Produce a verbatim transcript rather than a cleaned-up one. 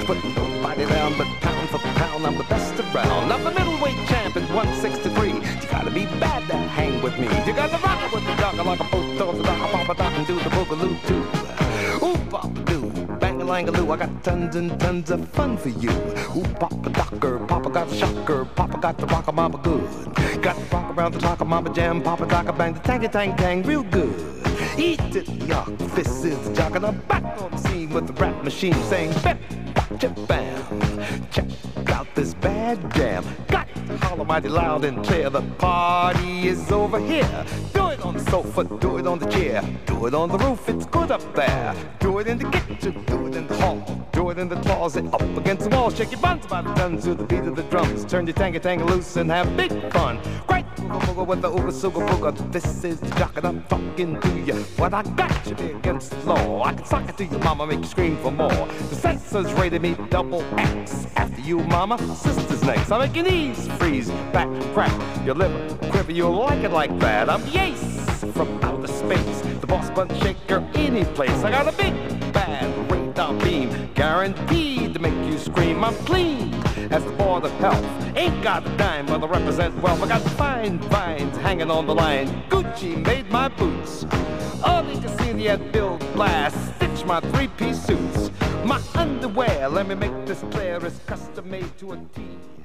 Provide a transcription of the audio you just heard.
put nobody down, but pound for pound, I'm the best around. I'm the middleweight champ at one sixty-three. You gotta be bad to hang with me. You gotta rock it with the dogger like a post of the dog, pop a doc and do the boogaloo too. Ooh, pop a doo, bang a lang a loo. I got tons and tons of fun for you. Ooh, papa docker, papa got the shocker, papa got the rocker mama good. Got the rock around the talker mama jam, papa docker bang the tangy tang tang real good. Eat it, yuck, this is the jock, and I'm back on the scene with the rap machine saying bam, bam, bam. Check out this bad jam. Got to holler mighty loud and clear. The party is over here. Do it on the sofa, do it on the chair, do it on the roof, it's good up there. Do it in the kitchen, do it in the hall, do it in the closet, up against the wall. Shake your buns by the guns to the beat of the drums. Turn your tangy tangy loose and have big fun. Great booga booga with the ooga suga booga. This is the jock and I'm talking to you. What I got you be against the law. I can sock it to your mama, make you scream for more. The censors rated me double X. After you, mama, sister's next. I'm making these freeze, back, crack. Your liver, quiver, you'll like it like that. I'm the ace from outer space. The boss bun shaker any place. I got a big, bad radar beam. Guaranteed to make you scream. I'm clean as the board of health. Ain't got a dime, but I represent wealth. I got fine vines hanging on the line. Gucci made my boots. Only to see the ad Bill Blast stitch my three-piece suits. My underwear, let me make this clear, is custom made to a T.